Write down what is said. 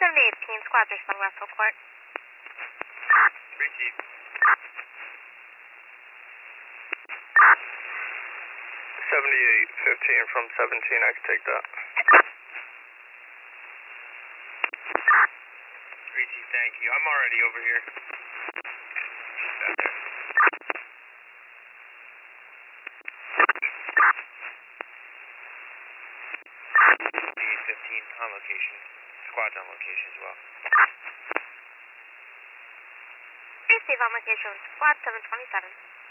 7018, squads are still Russell Court. 3 Chief. 7815 from 17, I can take that. 3 Chief, thank you. I'm already over here. On location. Squad's on location as well. Steve on location, squad 727.